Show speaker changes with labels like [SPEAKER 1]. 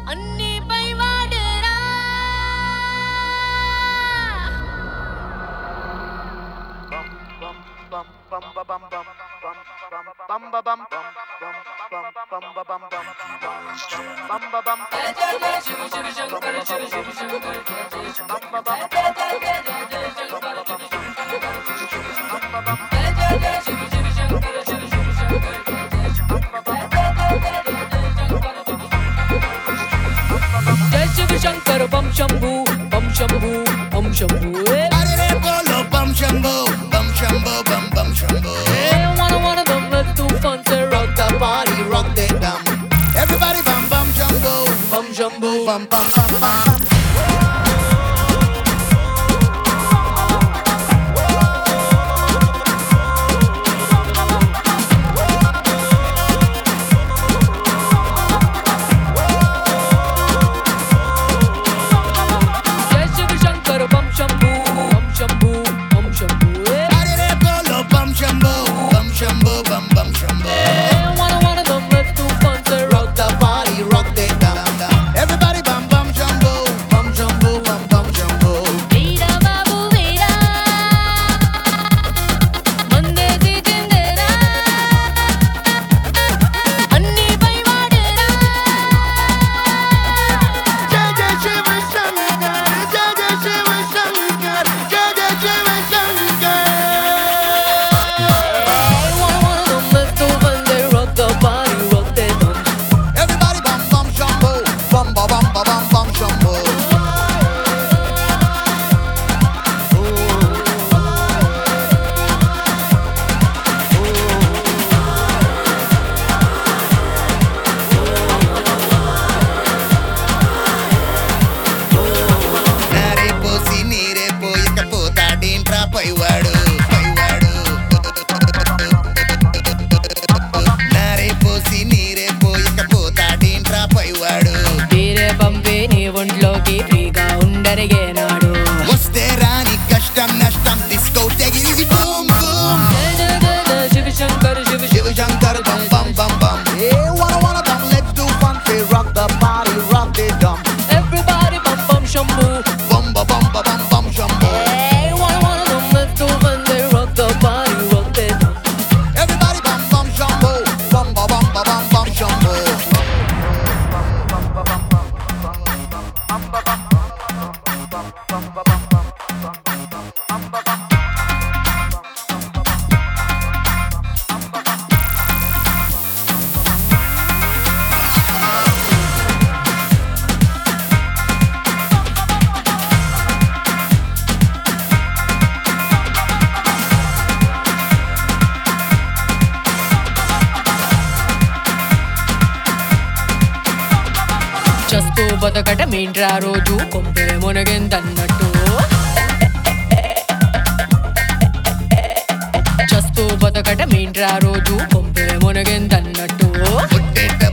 [SPEAKER 1] అన్ని పైవాడరా జై శివ శంకర బం శంభు బం శంభు బం Shambhu
[SPEAKER 2] Bum Shambho, Bum Shambho, Bum Bum Shambho.
[SPEAKER 1] one of them let's do fun to rock the body
[SPEAKER 2] Rock that bum. Everybody bum bum jumbo,
[SPEAKER 1] bum jumbo
[SPEAKER 2] bum bum bum bum.
[SPEAKER 1] జై శివ శంకర బం శంభు బం శంభు బం Shambhu
[SPEAKER 2] Bum Shambho, Bum Shambho, Bum Bum Shambho.
[SPEAKER 1] one of them let's do fun to rock the body
[SPEAKER 2] Rock that bum. Everybody bum bum jumbo, bum jumbo, bum bum jumbo.
[SPEAKER 1] వీరా బాబు వీరా మందేది జిందేరా అన్ని పైవాడరా
[SPEAKER 2] Jai Jai Shiva Shankar, Jai Jai Shiva Shankar, Jai Jai Shiva Shankar.
[SPEAKER 1] one of them let's do fun to rock the body rock that bum
[SPEAKER 2] Everybody bum bum jumbo, bum bum bum bum bum jumbo. నారే పోసి నీరే పోయకపోతాడేంట్రా పైవాడు పైవాడు నారే పోసి నీరే పోయకపోతాడేంట్రా పైవాడు
[SPEAKER 1] వేరే పంపే నీ ఒంట్లోకి ఫ్రీగా ఉండరిగేనాడు
[SPEAKER 2] వస్తే రాని కష్టం నష్టం డిస్కో తెగిలి బూమ్ బూమ్
[SPEAKER 1] శివ శంకర్ శివ
[SPEAKER 2] శివ శంకర్ బం బం బం బం ఏ wanna bum let's do fun say rock the body rock the dum
[SPEAKER 1] everybody bum bum Shambhu
[SPEAKER 2] bum bum bum bum bum jumbo
[SPEAKER 1] one of them let's do fun to rock the body rock that bum
[SPEAKER 2] everybody bum bum jumbo bum bum bum bum bum jumbo
[SPEAKER 1] చస్తూ బతకట మీంట్రా రోజు కొంపే మునగెందన్నట్టు చస్తూ బతకట మీంట్రా రోజు కొంపే మునగెందన్నట్టు
[SPEAKER 2] పుట్టేట